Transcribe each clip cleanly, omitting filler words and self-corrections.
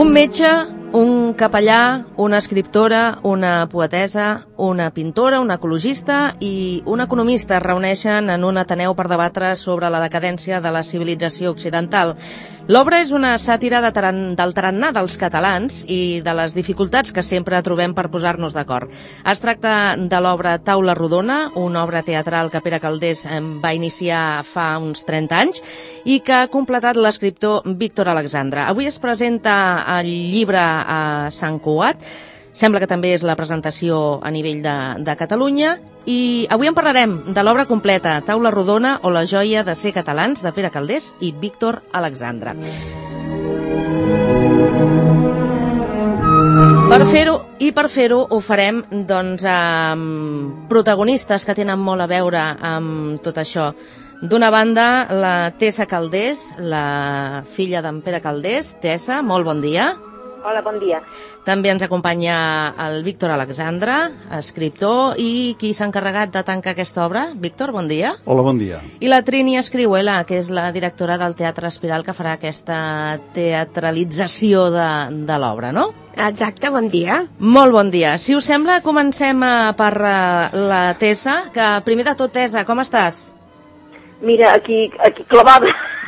Un metge, un capellà, una escriptora, una poetessa, una pintora, un ecologista i un economista es reuneixen en un ateneu per debatre sobre la decadència de la civilització occidental. L'obra és una sàtira del tarannà dels catalans i de les dificultats que sempre trobem per posar-nos d'acord. Es tracta de l'obra Taula rodona, una obra teatral que Pere Calders va iniciar fa uns 30 anys i que ha completat l'escriptor Víctor Alexandre. Avui es presenta el llibre a Sant Cugat. Sembla que també és la presentació a nivell de Catalunya. I avui en parlarem de l'obra completa, Taula rodona o la joia de ser catalans, de Pere Calders i Víctor Alexandre. Per fer-ho ho farem doncs, amb protagonistes que tenen molt a veure amb tot això. D'una banda, la Tessa Calders, la filla d'en Pere Calders. Tessa, molt bon dia. Hola, bon dia. També ens acompanya el Víctor Alexandre, escriptor, i qui s'ha encarregat de tancar aquesta obra. Víctor, bon dia. Hola, bon dia. I la Trini Escrihuela, que és la directora del Teatre Espiral, que farà aquesta teatralització de l'obra, no? Exacte, bon dia. Molt bon dia. Si us sembla, comencem per la Tessa, que primer de tot, Tessa, com estàs? Mira, aquí clavada.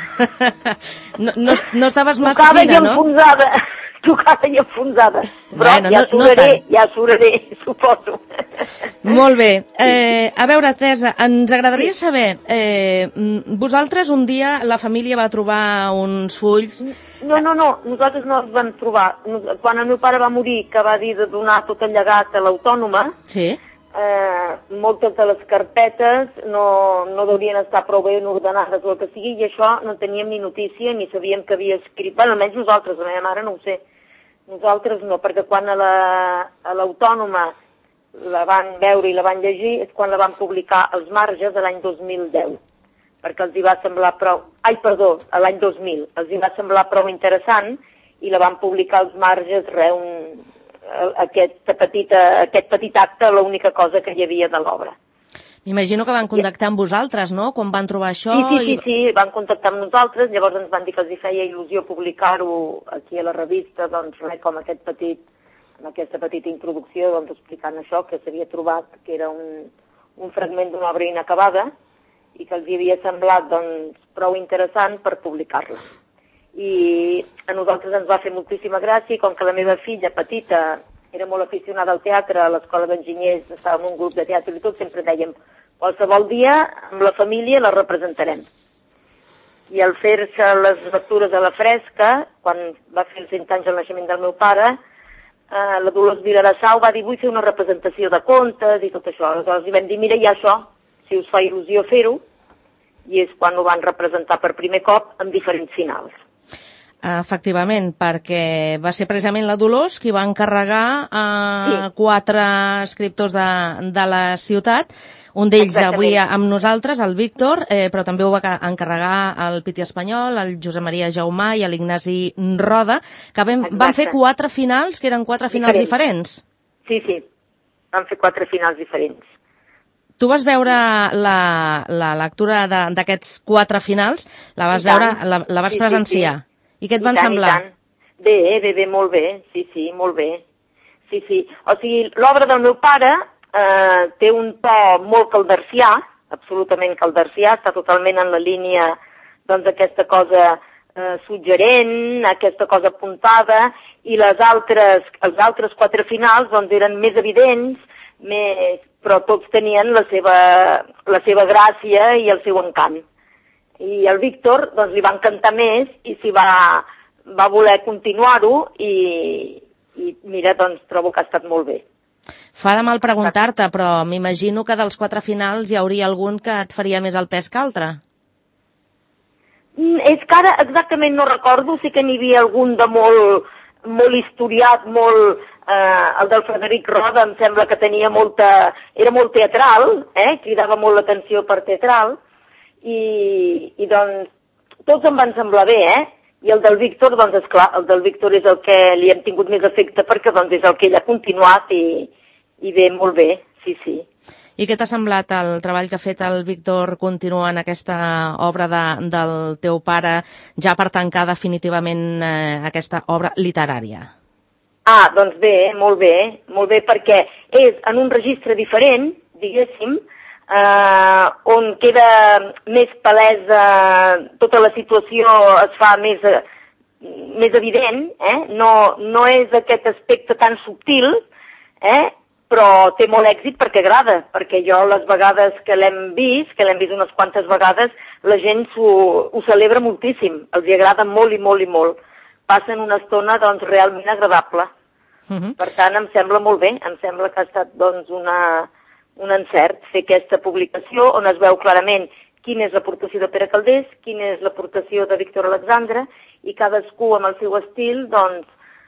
No estaves massa fina, no? Tocada i enfonsada. Però bueno, ja suraré, suposo. Molt bé. A veure, Tessa, ens agradaria saber, vosaltres un dia la família va trobar uns fulls... No, nosaltres no els vam trobar. Quan el meu pare va morir, que va dir de donar tot el llegat a l'Autònoma, sí. Moltes de les carpetes no deurien estar prou ben ordenades o el que sigui, i això no teníem ni notícia ni sabíem que havia escrit. Bueno, almenys nosaltres, la meva mare no ho sé. Nosaltres no, perquè quan a l'Autònoma la van veure i la van llegir és quan la van publicar als marges de l'any 2010, perquè els hi va semblar prou... l'any 2000. Els hi va semblar prou interessant i la van publicar als marges, aquest petit acte, l'única cosa que hi havia de l'obra. M'imagino que van contactar amb vosaltres, no?, quan van trobar això. Sí, van contactar amb nosaltres, llavors ens van dir que els hi feia il·lusió publicar-ho aquí a la revista, doncs com aquesta petita introducció, doncs explicant això, que s'havia trobat que era un fragment d'una obra inacabada i que els hi havia semblat doncs prou interessant per publicar-la. I a nosaltres ens va fer moltíssima gràcia, com que la meva filla petita era molt aficionada al teatre, a l'escola d'enginyers, estava en un grup de teatre i tot, sempre dèiem, qualsevol dia amb la família la representarem. I al fer-se les lectures a la fresca, quan va fer els 100 anys el naixement del meu pare, la Dolors Viladasau va dir, vull fer una representació de contes i tot això. Aleshores li vam dir, mira, hi ha això, si us fa il·lusió fer-ho, i és quan ho van representar per primer cop amb diferents finals. Efectivament, perquè va ser precisament la Dolors qui va encarregar a 4 escriptors de la ciutat, un d'ells avui amb nosaltres, el Víctor, però també ho va encarregar el Piti Espanyol, el Josep Maria Jaumà i l'Ignasi Roda, que van fer 4 finals, que eren 4 finals diferents. Sí, van fer 4 finals diferents. Tu vas veure la lectura d'aquests 4 finals, la vas veure, la vas presenciar. I què et van semblar? Bé, molt bé, sí, molt bé. Sí. O sigui, l'obra del meu pare té un to molt caldercià, absolutament caldercià, està totalment en la línia doncs aquesta cosa suggerent, aquesta cosa apuntada, i els altres 4 finals doncs eren més evidents, però tots tenien la seva gràcia i el seu encant. I el Víctor doncs, li va encantar més i s'hi va voler continuar-ho i mira, doncs trobo que ha estat molt bé. Fa de mal preguntar-te, però m'imagino que dels 4 finals hi hauria algun que et faria més el pes que altre. És que ara exactament no recordo, sí que n'hi havia algun de molt historiat, el del Frederic Roda em sembla que tenia era molt teatral, cridava molt l'atenció per teatral, i doncs tots em van semblar bé, i el del Víctor, doncs esclar, el del Víctor és el que li hem tingut més efecte perquè doncs és el que ell ha continuat i bé, molt bé, sí. I què t'ha semblat el treball que ha fet el Víctor continuant aquesta obra del teu pare, ja per tancar definitivament aquesta obra literària? Doncs bé, molt bé, perquè és en un registre diferent, diguéssim, on queda més palesa tota la situació, es fa més evident, no és aquest aspecte tan subtil, però té molt èxit perquè agrada, perquè jo les vegades que l'hem vist unes quantes vegades, la gent ho celebra moltíssim, els hi agrada molt i molt i molt. Passen una estona doncs realment agradable. Per tant, em sembla molt bé, em sembla que ha estat doncs un encert fer aquesta publicació on es veu clarament quina és l'aportació de Pere Calders, quina és l'aportació de Víctor Alexandre, i cadascú amb el seu estil doncs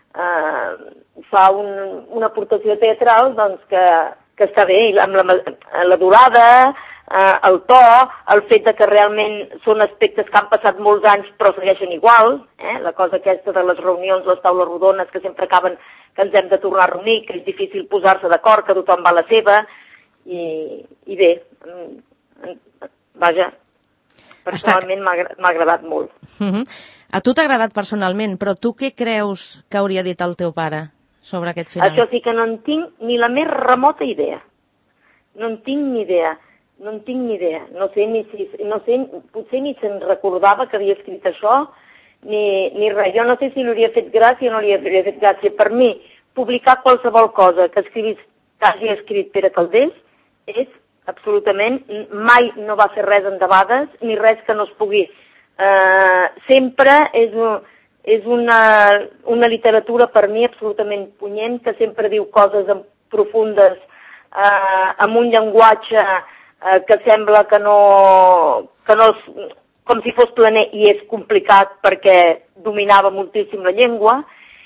fa una aportació teatral doncs que està bé, amb la durada, el to, el fet que realment són aspectes que han passat molts anys però segueixen igual, la cosa aquesta de les reunions, les taules rodones que sempre acaben que ens hem de tornar a reunir, que és difícil posar-se d'acord, que tothom va a la seva, i bé, vaja, personalment m'ha agradat molt. A tu t'ha agradat personalment, però tu què creus que hauria dit el teu pare sobre aquest final? Això sí que no en tinc ni la més remota idea. No en tinc ni idea. No sé, potser ni se'n recordava que havia escrit això, ni res. Jo no sé si li hauria fet gràcia o no li hauria fet gràcia. Per mi, publicar qualsevol cosa que hagi escrit Pere Calders és absolutament, mai no va fer res endebades, ni res que no es pugui. Sempre és una literatura per mi absolutament punyent, que sempre diu coses profundes, amb un llenguatge que sembla que no com si fos planer, i és complicat perquè dominava moltíssim la llengua,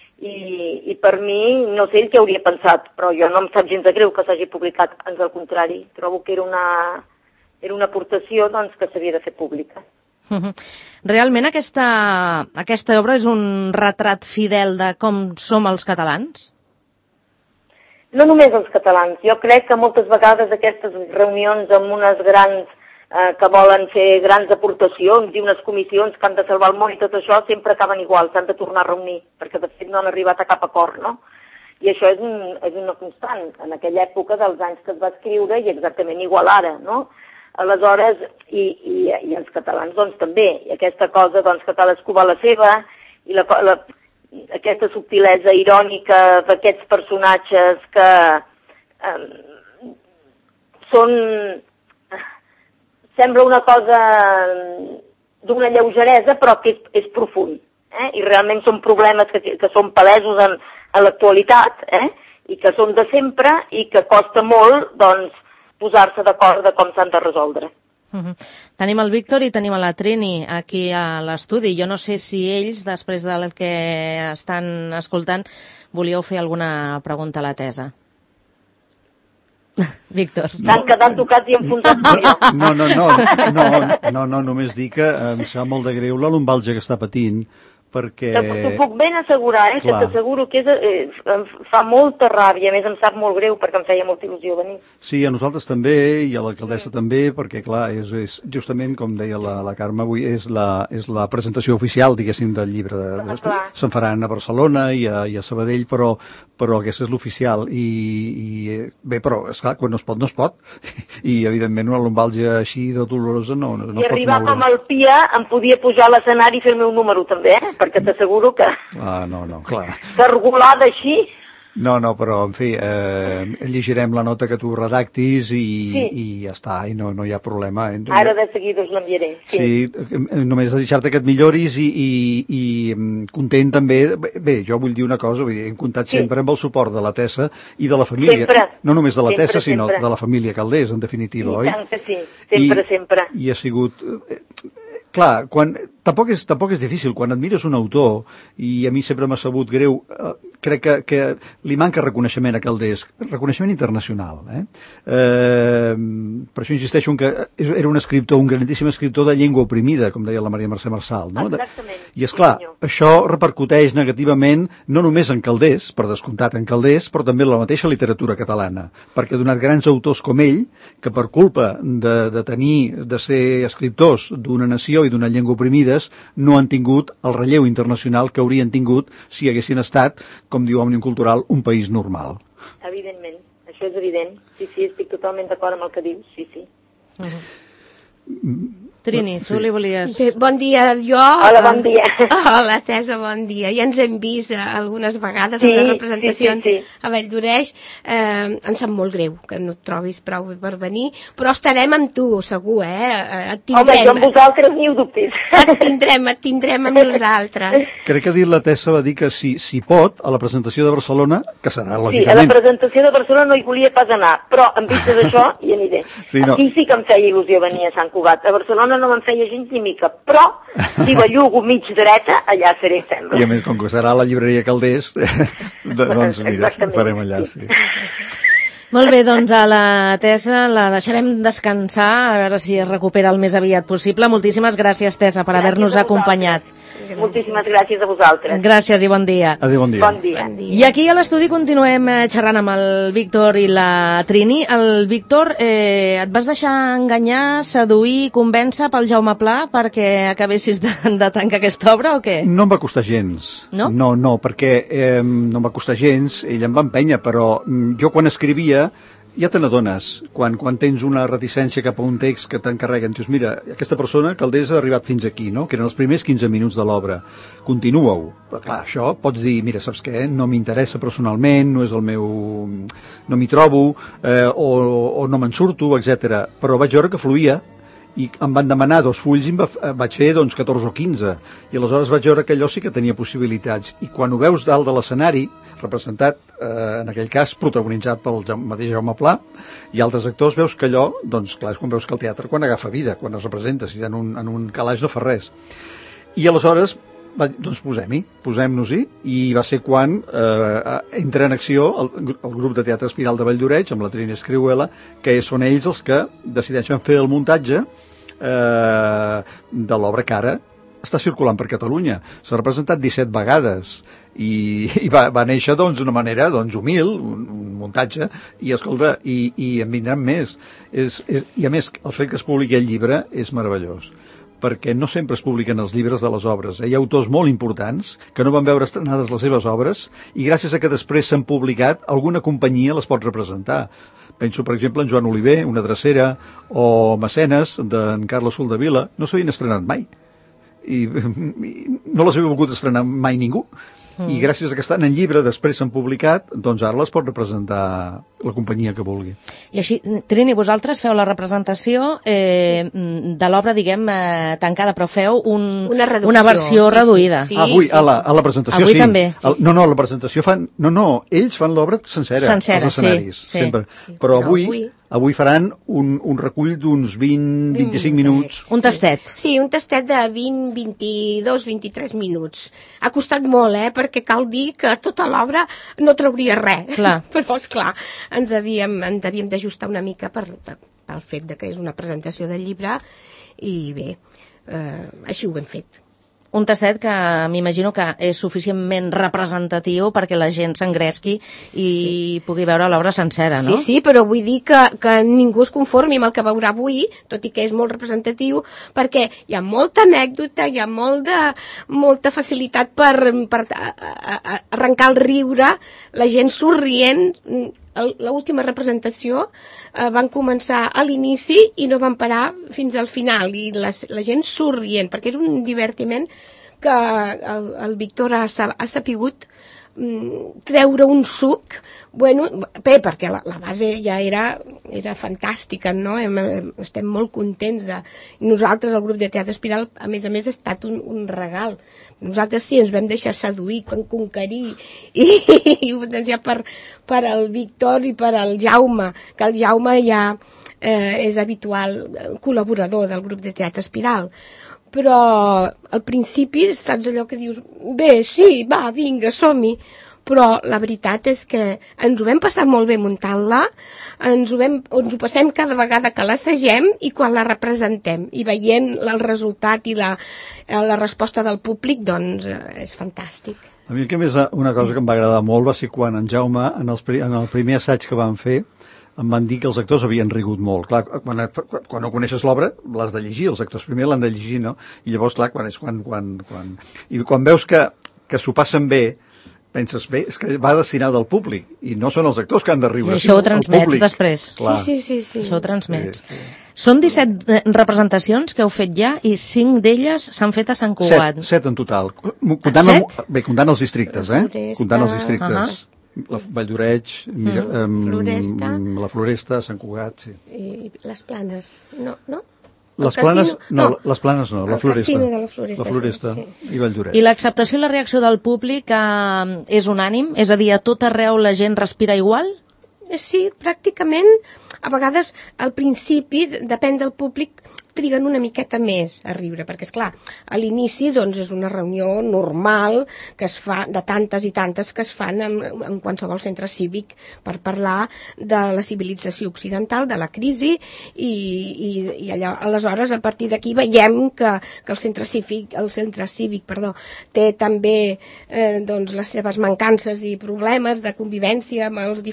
i per mi, no sé el que hauria pensat, però jo no em sap gens de greu que s'hagi publicat, ans al contrari, trobo que era una aportació doncs, que s'havia de fer pública. Realment aquesta obra és un retrat fidel de com som els catalans? No només els catalans. Jo crec que moltes vegades aquestes reunions amb unes grans que volen fer grans aportacions i unes comissions que han de salvar el món i tot això sempre acaben igual, s'han de tornar a reunir, perquè de fet no han arribat a cap acord, no? I això és una constant en aquella època dels anys que es va escriure i exactament igual ara, no? Aleshores, i els catalans doncs també, i aquesta cosa doncs que cadascú va a la seva, i aquesta subtilesa irònica d'aquests personatges que sembla una cosa d'una lleugeresa però que és profund, i realment són problemes que són palesos en l'actualitat, i que són de sempre i que costa molt doncs posar-se d'acord de com s'han de resoldre. Tenim el Víctor i tenim la Trini aquí a l'estudi. Jo no sé si ells, després del que estan escoltant, volíeu fer alguna pregunta a la Teresa. Víctor. S'han quedat tocats i enfonsats. No, només dir que em sap molt de greu la lumbalgia que està patint, perquè... T'ho puc ben assegurar, que t'asseguro que em fa molta ràbia, a més em sap molt greu perquè em feia molta il·lusió venir. Sí, a nosaltres també, i a l'alcaldessa també, perquè clar, és justament, com deia la Carme avui, és la presentació oficial, diguéssim, del llibre. Se'n faran a Barcelona i a Sabadell, però aquesta és l'oficial. I bé, però, esclar, quan no es pot. I, evidentment, una lumbàlgia així de dolorosa no es pot moure. I arribar com el Pia em podia pujar a l'escenari i fer el meu número, també, perquè t'asseguro que... No, clar. Cargolada així... No, però, en fi, llegirem la nota que tu redactis i ja està, i no hi ha problema. Ara de seguida us l'enviaré. Sí, només deixar-te que et milloris i content també... Bé, jo vull dir una cosa, hem comptat sempre amb el suport de la Tessa i de la família. Sempre. No només de la Tessa, sinó de la família Calders, en definitiva, oi? I tant que sí, sempre. I ha sigut... Clar, tampoc és difícil. Quan admires un autor, i a mi sempre m'ha sabut greu, crec que li manca reconeixement a Calders, reconeixement internacional. Per això insisteixo que era un escriptor, un grandíssim escriptor de llengua oprimida, com deia la Maria Mercè Marçal. No? Exactament. I, esclar, això repercuteix negativament no només en Calders, per descomptat en Calders, però també en la mateixa literatura catalana, perquè ha donat grans autors com ell, que per culpa de ser escriptors d'una nació i d'una llengua oprimides, no han tingut el relleu internacional que haurien tingut si haguessin estat, com diu Òmnium Cultural, un país normal. Evidentment, això és evident. Sí, estic totalment d'acord amb el que dius, sí. Trini, tu li volies... Sí, bon dia, jo... Hola, bon dia. Hola, Teresa, bon dia. Ja ens hem vist algunes vegades en les representacions a Valldoreix. Em sap molt greu que no et trobis prou per venir, però estarem amb tu, segur, Et tindrem. Home, jo amb vosaltres ni ho dubtis. Et tindrem amb nosaltres. Crec que la Tessa va dir que si pot, a la presentació de Barcelona, que serà, lògicament... Sí, a la presentació de Barcelona no hi volia pas anar, però en vista d'això hi aniré. Aquí sí que em feia il·lusió venir a Sant Cugat. A Barcelona no me'n feia gens ni mica, però si bellugo mig dreta, allà seré sempre. I a més, com que serà la llibreria Calders, doncs mira, farem allà, sí. Molt bé, doncs a la Tessa la deixarem descansar, a veure si es recupera el més aviat possible. Moltíssimes gràcies, Tessa, per haver-nos acompanyat. Moltíssimes gràcies a vosaltres. Gràcies i bon dia. Adéu, bon dia. Bon dia. I aquí a l'estudi continuem xerrant amb el Víctor i la Trini. El Víctor, et vas deixar enganyar, seduir, convèncer pel Jaume Pla perquè acabessis de tancar aquesta obra o què? No em va costar gens. No? No, perquè no em va costar gens, ell em va empènyer, però jo quan escrivia ja te n'adones, quan tens una reticència cap a un text que t'encarreguen, dius, mira, aquesta persona, Calders, ha arribat fins aquí, no? Que eren els primers 15 minuts de l'obra. Continua-ho. Però, clar, això pots dir, mira, saps què? No m'interessa personalment, no és el meu... no m'hi trobo, o no me'n surto, etc. Però vaig veure que fluïa, i em van demanar 2 fulls i vaig fer 14 o 15, i aleshores vaig veure que allò sí que tenia possibilitats, i quan ho veus dalt de l'escenari, representat, en aquell cas protagonitzat pel mateix Jaume Pla i altres actors, veus que allò, doncs clar, és quan veus que el teatre quan agafa vida, quan es representa, si en un calaix no fa res. I aleshores doncs posem-nos-hi, i va ser quan entra en acció el grup de teatre Espiral de Valldoreix amb la Trini Escrihuela, que són ells els que decideixen fer el muntatge de l'obra que ara està circulant per Catalunya. S'ha representat 17 vegades i va néixer d'una manera humil, un muntatge, i escolta, i en vindran més. I a més, el fet que es publiqui el llibre és meravellós, perquè no sempre es publiquen els llibres de les obres. Hi ha autors molt importants que no van veure estrenades les seves obres i gràcies a que després s'han publicat, alguna companyia les pot representar. Penso, per exemple, en Joan Oliver, Una drecera, o Mecenes, d'en Carles Soldevila, no s'havien estrenat mai. I no les havia volgut estrenar mai ningú. I gràcies a que estan en llibre, després s'han publicat, doncs ara les pot representar la companyia que vulgui. I així, Trini, vosaltres feu la representació de l'obra, diguem, tancada, però feu una versió reduïda. Sí. Avui, a la presentació, avui sí. També. No, a la presentació fan... No, ells fan l'obra sencera, als escenaris, sí. Sempre. Però avui faran un recull d'uns 20-25 minuts. Un tastet. Sí, un tastet de 20, 22, 23 minuts. Ha costat molt, perquè cal dir que tota l'obra no trauria res. Clar. Però, esclar, ens havíem d'ajustar una mica pel fet que és una presentació del llibre i bé, així ho hem fet. Un tastet que m'imagino que és suficientment representatiu perquè la gent s'engresqui i pugui veure l'obra sencera, no? Sí, però vull dir que ningú es conformi amb el que veurà avui, tot i que és molt representatiu, perquè hi ha molta anècdota, hi ha molta facilitat per arrencar el riure, la gent somrient. L'última representació van començar a l'inici i no van parar fins al final, i la gent somrient, perquè és un divertiment que el Víctor ha sapigut treure un suc, perquè la base ja era fantàstica, no? Estem molt contents nosaltres, el grup de Teatre Espiral, a més, ha estat un regal. Nosaltres sí, ens vam deixar seduir, conquerir, i ja per el Víctor i per el Jaume, que el Jaume ja és habitual col·laborador del grup de Teatre Espiral. però al principi saps allò que dius, bé, sí, va, vinga, som-hi, però la veritat és que ens ho vam passar molt bé muntant-la, ens ho passem cada vegada que l'assagem i quan la representem, i veient el resultat i la resposta del públic, doncs és fantàstic. A mi el que més, una cosa que em va agradar molt va ser quan en Jaume, en el primer assaig que vam fer, em van dir que els actors havien rigut molt. Clar, quan no coneixes l'obra, l'has de llegir, els actors primer l'han de llegir, no? I llavors, clar, quan veus que s'ho passen bé, penses, bé, és que va destinat al públic, i no són els actors que han de riure. I això ho transmets després. Sí. Això ho transmets. Sí. Són 17 representacions que heu fet ja i 5 d'elles s'han fet a Sant Cugat. 7 en total. Comptant els districtes, Comptant els districtes. La Vall d'Oreig, la Floresta, Sant Cugat, sí. I les Planes, no? Les Planes no, la Floresta. Casino de la Floresta sí. I Vall d'Oreig. I l'acceptació i la reacció del públic és unànim? És a dir, a tot arreu la gent respira igual? Sí, pràcticament. A vegades, al principi, depèn del públic, triguen una miqueta més a riure, perquè, esclar, a l'inici doncs, és una reunió normal que es fa, de tantes i tantes que es fan en qualsevol centre cívic per parlar de la civilització occidental, de la crisi, i allò, aleshores, a partir d'aquí veiem que el centre cívic té també doncs, les seves mancances i problemes de convivència amb les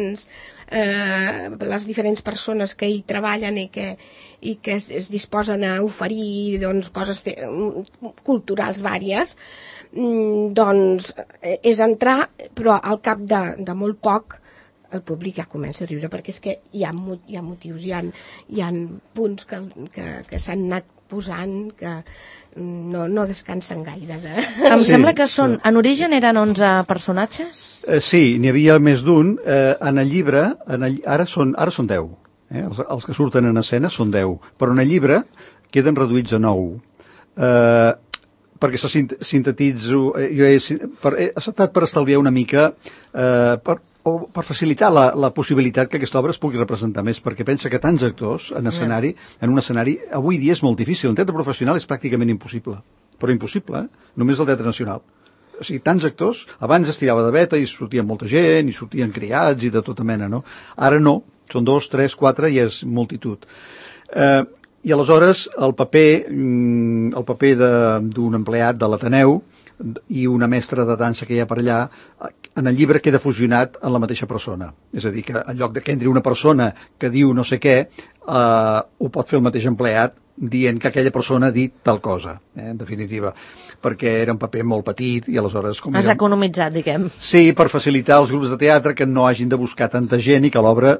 diferents persones que hi treballen i que es disposen a oferir doncs, coses culturals vàries, doncs és entrar, però al cap de molt poc el públic ja comença a riure, perquè és que hi ha motius, hi ha punts que s'han anat posant que no descansen gaire. Em sembla que en origen eren 11 personatges? Sí, n'hi havia més d'un. En el llibre, ara són 10. Els que surten en escena són 10, però en el llibre queden reduïts a 9. Perquè se sintetitzo... Jo he acceptat per estalviar una mica... per facilitar la possibilitat que aquesta obra es pugui representar més, perquè pensa que tants actors en un escenari avui dia és molt difícil. En teatre professional és pràcticament impossible, però impossible, només el teatre nacional. O sigui, tants actors, abans es tirava de veta i sortia molta gent, i sortien criats i de tota mena, no? Ara no, són 2, 3, 4 i és multitud. I aleshores el paper d'un empleat de l'Ateneu i una mestra de dansa que hi ha per allà, en el llibre queda fusionat en la mateixa persona. És a dir, que en lloc de que entri una persona que diu no sé què, ho pot fer el mateix empleat dient que aquella persona ha dit tal cosa, en definitiva, perquè era un paper molt petit i aleshores... Has economitzat, diguem. Sí, per facilitar als grups de teatre que no hagin de buscar tanta gent i que l'obra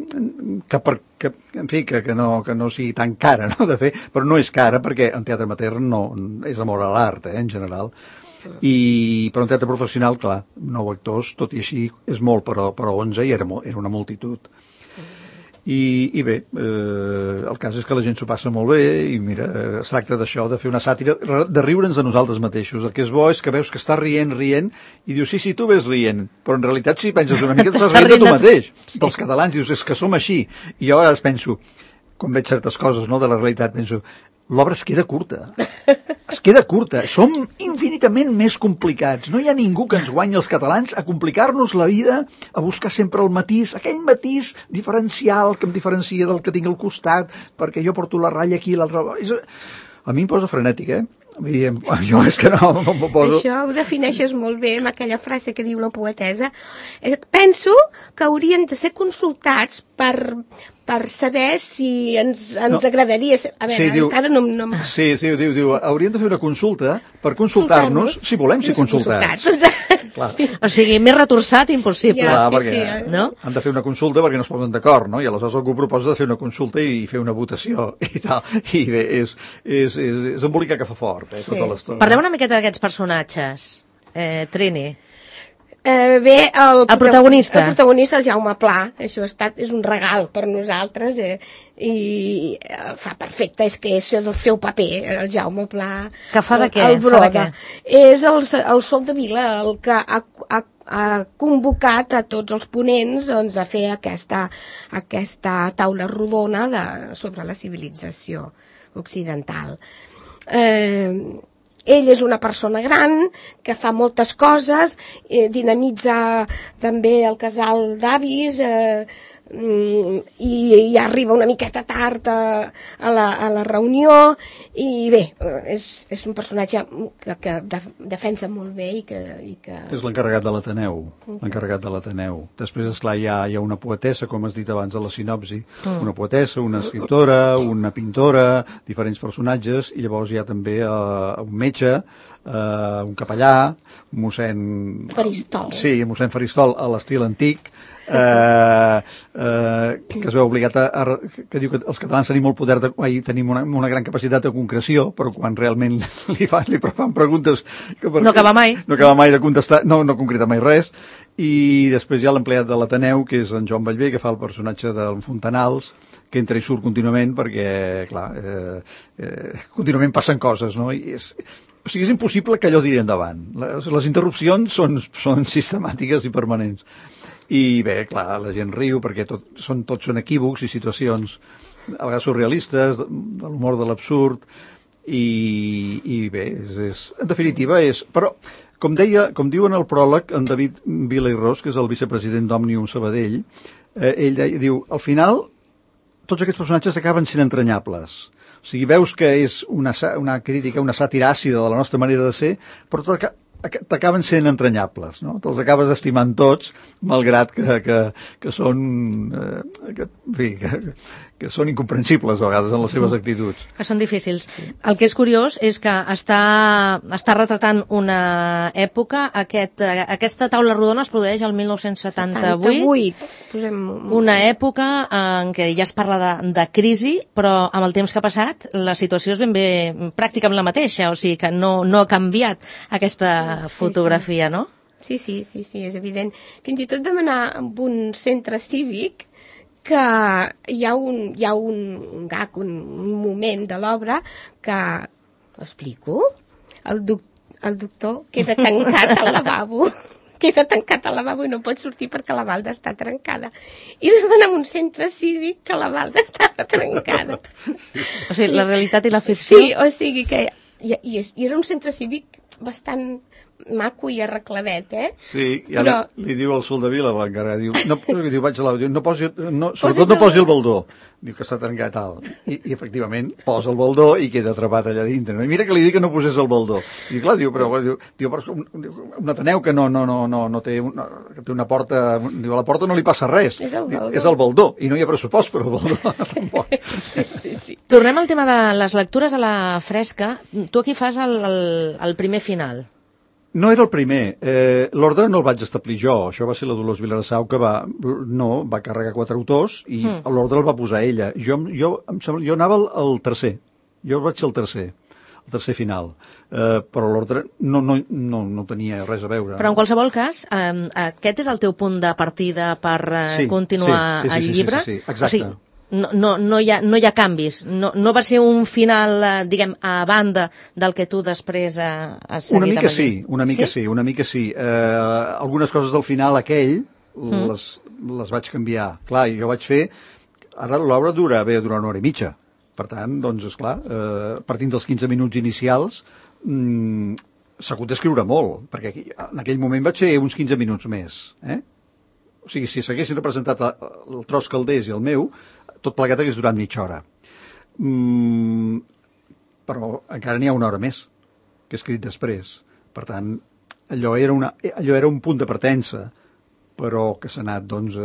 que no sigui tan cara, no? De fer, però no és cara perquè en teatre amateur no és amor a l'art, en general. Però en teatre professional, clar, 9 actors, tot i així és molt, però 11 era una multitud. I bé, el cas és que la gent s'ho passa molt bé i mira, es tracta d'això, de fer una sàtira, de riure'ns de nosaltres mateixos. El que és bo és que veus que estàs rient i dius, sí, tu ves rient, però en realitat si penses una mica t'estàs rient de tu mateix, dels catalans, i dius, és que som així. I jo a vegades penso, quan veig certes coses, no, de la realitat, penso, l'obra es queda curta. Som infinitament més complicats. No hi ha ningú que ens guanyi els catalans a complicar-nos la vida, a buscar sempre el matís, aquell matís diferencial que em diferencia del que tinc al costat, perquè jo porto la ratlla aquí i l'altra... A mi em posa frenètic, Jo és que no m'ho poso... Això ho defineixes molt bé amb aquella frase que diu la poetesa. Penso que haurien de ser consultats per saber si ens agradaria... A veure, sí, encara no... Sí, diu, haurien de fer una consulta per consultar-nos si volem ser consultats. Sí. O sigui, més retorçat impossible. Clar, perquè no? Han de fer una consulta perquè no es posen d'acord, no? I aleshores algú proposa de fer una consulta i fer una votació i tal. I bé, és embolicar que fa fort, tota l'estona. Parlem una miqueta d'aquests personatges, Trini. Bé, el protagonista. El protagonista, el Jaume Pla, això és un regal per nosaltres i fa perfecte, és que és el seu paper, el Jaume Pla. Que fa de què? El Broda. És el Sol de Vila, el que ha convocat a tots els ponents doncs, a fer aquesta taula rodona sobre la civilització occidental. ell és una persona gran que fa moltes coses, dinamitza també el casal d'avis, i arriba una miqueta tard a la reunió, i bé, és un personatge que defensa molt bé i que... És l'encarregat de l'Ateneu. Després, esclar, hi ha una poetessa, com has dit abans de la sinopsi, una poetessa, una escriptora, una pintora, diferents personatges, i llavors hi ha també un metge, un capellà, mossèn... Faristol. Sí, mossèn Faristol, a l'estil antic, que es veu obligat que diu que els catalans tenim molt poder tenim una gran capacitat de concreció, però quan realment li fan preguntes que no acaba mai de contestar, no concreta mai res. I després hi ha l'empleat de l'Ateneu, que és en Joan Bellver, que fa el personatge del Fontanals, que entra i surt contínuament perquè, clar, contínuament passen coses, no? O sigui, és impossible que allò tiri endavant. Les interrupcions són sistemàtiques i permanents. I bé, clar, la gent riu perquè tots són equívocs i situacions a vegades surrealistes, de l'humor de l'absurd, i bé, en definitiva és... Però, com diu en el pròleg en David Vila i Ros, que és el vicepresident d'Òmnium Sabadell, ell diu, al final tots aquests personatges acaben sent entranyables. O sigui, veus que és una crítica, una sàtira àcida de la nostra manera de ser, però t'acaben sent entranyables, no? Te'ls acabes estimant tots, malgrat que són que són incomprensibles a vegades en les seves actituds. Que són difícils. El que és curiós és que està retratant una època, aquesta taula rodona es produeix el 1978, una època en què ja es parla de crisi, però amb el temps que ha passat la situació és ben bé pràcticament la mateixa, o sigui que no ha canviat aquesta fotografia, no? Sí, és evident. Fins i tot vam anar a un centre cívic que hi ha un gag, un moment de l'obra que, ho explico, el doctor queda tancat al lavabo, i no pot sortir perquè la balda està trencada. I vam anar a un centre cívic que la balda estava trencada. O sigui, la realitat i la ficció... Sí, o sigui que... I era un centre cívic bastant maco i arregladet, Sí, i ara li diu al Soldevila, l'encarregat, sobretot no posi el baldó. Diu que està trencat alt. I efectivament posa el baldó i queda atrapat allà dintre. I mira que li dic que no posés el baldó. I clar, però un Ateneu que no té una porta, diu, a la porta no li passa res. És el baldó. I no hi ha pressupost per al baldó. Tampoc. Sí. Tornem al tema de les lectures a la fresca. Tu aquí fas el primer final. No era el primer. L'ordre no el vaig establir jo. Això va ser la Dolors Vilarsau que va carregar 4 autors i l'ordre el va posar ella. Jo anava al tercer. Jo vaig ser el tercer final. Però l'ordre no tenia res a veure. Però en qualsevol cas, aquest és el teu punt de partida per continuar el llibre? Sí, exacte. O sigui, no hi ha canvis, no va ser un final, diguem, a banda del que tu després has seguit amb el llibre. Una mica sí. Algunes coses del final aquell les vaig canviar. Clar, jo vaig fer... Ara l'obra dura una hora i mitja. Per tant, doncs, esclar, partint dels 15 minuts inicials, s'ha hagut d'escriure molt, perquè en aquell moment vaig fer uns 15 minuts més. O sigui, si s'haguessin representat el tros Calders i el meu, tot plegat hagués durat mitja hora. Però encara n'hi ha una hora més, que he escrit després. Per tant, allò era un punt de partença, però que s'ha anat, doncs...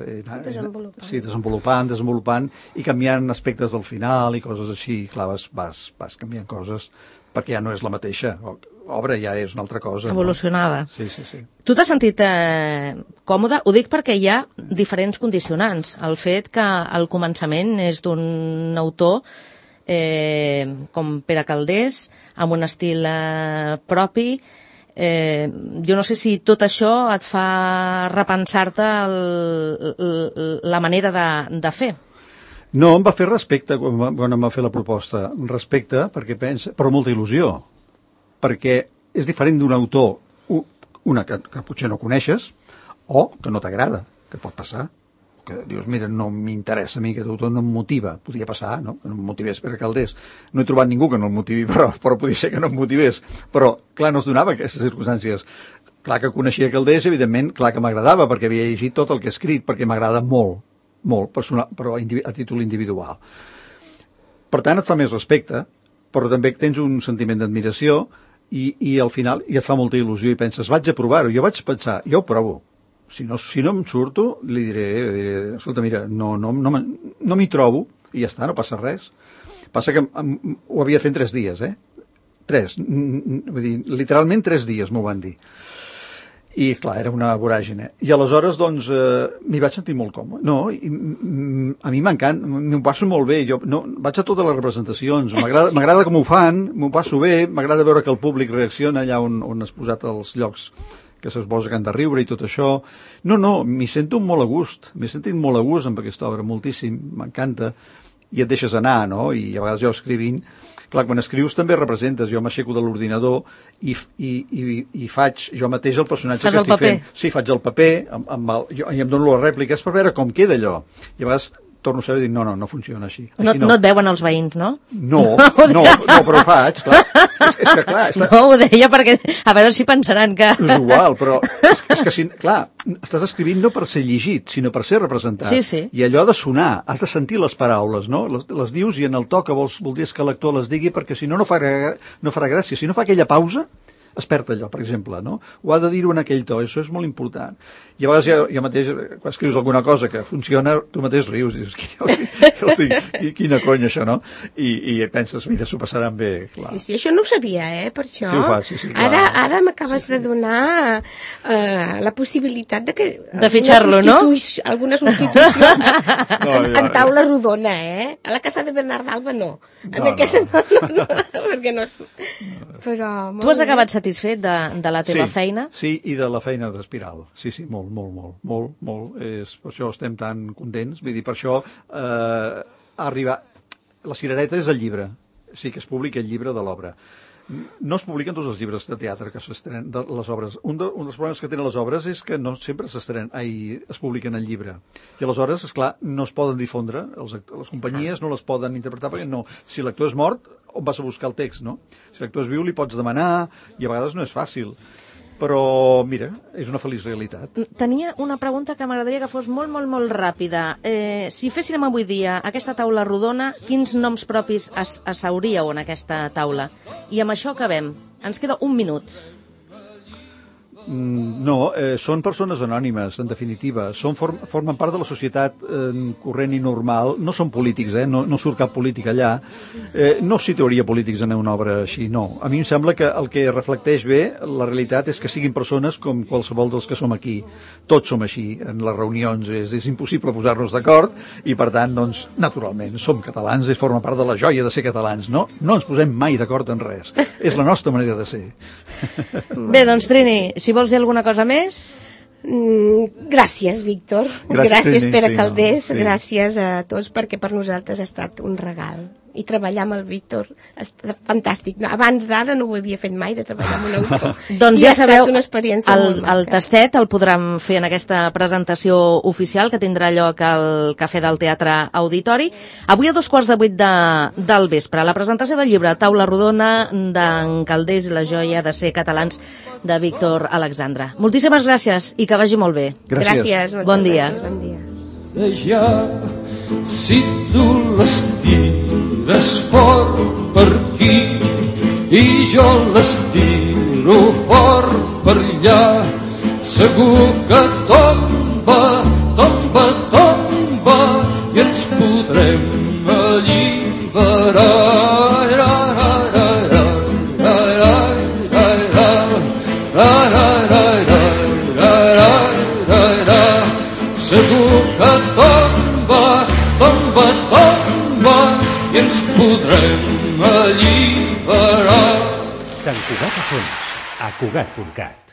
desenvolupant i canviant aspectes del final i coses així. Clar, vas canviant coses perquè ja no és la mateixa obra, ja és una altra cosa. Evolucionada. No? Sí. Tu t'has sentit còmode? Ho dic perquè hi ha diferents condicionants. El fet que el començament és d'un autor com Pere Calders, amb un estil propi. Jo no sé si tot això et fa repensar-te la manera de fer. No, em va fer respecte quan em va fer la proposta. Respecte, perquè però molta il·lusió. Perquè és diferent d'un autor, una que potser no coneixes, o que no t'agrada, que pot passar, que dius, mira, no m'interessa a mi, aquest autor no em motiva, podia passar, no?, que no em motivés Pere Calders. No he trobat ningú que no em motivi, però podia ser que no em motivés. Però, clar, no es donava aquestes circumstàncies. Clar que coneixia Calders, evidentment, clar que m'agradava, perquè havia llegit tot el que he escrit, perquè m'agrada molt, personal, però a títol individual. Per tant, et fa més respecte, però també tens un sentiment d'admiració i al final et fa molta il·lusió i penses, vaig a provar-ho. Jo vaig pensar, jo ho provo. Si no em surto, li diré, escolta, mira, no m'hi trobo i ja està, no passa res. Passa que ho havia fet en 3 dies, 3, vull dir, literalment 3 dies m'ho van dir. I, clar, era una voràgine. I aleshores, doncs, m'hi vaig sentir molt còmode. No, a mi m'encanta, m'ho passo molt bé. Jo vaig a totes les representacions, m'agrada com ho fan, m'ho passo bé, m'agrada veure que el públic reacciona allà on has posat els llocs que se suposa que han de riure i tot això. No, m'hi sento molt a gust, m'he sentit molt a gust amb aquesta obra, moltíssim, m'encanta. I et deixes anar, no? I a vegades jo escrivint, clar, quan escrius també representes. Jo m'aixeco de l'ordinador i faig jo mateix el personatge que estic fent. Sí, faig el paper i em dono les rèpliques per veure com queda allò. I a vegades torno a saber i dic, no funciona així. No et veuen els veïns, no? No, però ho faig, clar. És que, clar... No, ho deia perquè, a veure si pensaran que... És igual, però és que, clar, estàs escrivint no per ser llegit, sinó per ser representat. Sí. I allò ha de sonar, has de sentir les paraules, no? Les dius i en el to que voldries que l'actor les digui, perquè si no farà gràcia. Si no fa aquella pausa, es perd allò, per exemple, no? Ho ha de dir-ho en aquell to, això és molt important. I a vegades jo mateix, quan escrius alguna cosa que funciona, tu mateix rius, dius, quina conya això, no? I penses, mira, s'ho passaran bé, clar. Sí, això no ho sabia, per això. Sí, ho fas, sí, clar. Ara m'acabes de donar la possibilitat de fitxar-lo, no? Alguna substitució en taula rodona, A la casa de Bernard Alba no. En aquesta no, perquè no... Però... Tu has acabat satisfet de la teva feina? Sí, i de la feina d'Espiral. Sí, molt. Per això estem tan contents. Vull dir, per això arribar... La cirereta és el llibre. Sí que es publica el llibre de l'obra. No es publiquen tots els llibres de teatre que s'estrenen, de les obres. Un dels problemes que tenen les obres és que no sempre es publiquen el llibre. I aleshores, esclar, no es poden difondre, les companyies no les poden interpretar, perquè no. Si l'actor és mort, on vas a buscar el text, no? Si l'actor és viu, li pots demanar, i a vegades no és fàcil. Però, mira, és una feliç realitat. Tenia una pregunta que m'agradaria que fos molt ràpida. Si féssim avui dia aquesta taula rodona, quins noms propis asseuríeu en aquesta taula? I amb això acabem. Ens queda 1 minut. No, són persones anònimes, en definitiva. Formen part de la societat corrent i normal. No són polítics, no surt cap polític allà. No situaria polítics en una obra així, no. A mi em sembla que el que reflecteix bé la realitat és que siguin persones com qualsevol dels que som aquí. Tots som així, en les reunions. És impossible posar-nos d'acord i, per tant, doncs, naturalment, som catalans, forma part de la joia de ser catalans. No ens posem mai d'acord en res. És la nostra manera de ser. Bé, doncs, Trini, si vols dir alguna cosa més? Gràcies, Víctor. Gràcies, Pere Calders. Gràcies a tots, perquè per nosaltres ha estat un regal. I treballar amb el Víctor ha estat fantàstic. Abans d'ara no ho havia fet mai, de treballar amb un autor. Doncs ja sabeu, el tastet el podran fer en aquesta presentació oficial que tindrà lloc al Cafè del Teatre Auditori. Avui a 7:15 del vespre, la presentació del llibre Taula Rodona d'en Calders i la joia de ser catalans de Víctor Alexandre. Moltíssimes gràcies i que vagi molt bé. Gràcies. Bon dia. Si tu l'estires fort per aquí i jo l'estiro fort per allà, segur que tomba i ens podrem alliberar. Segur que tomba i ens podrem alliberar. Sant Cugat a Fons, a Cugat.cat.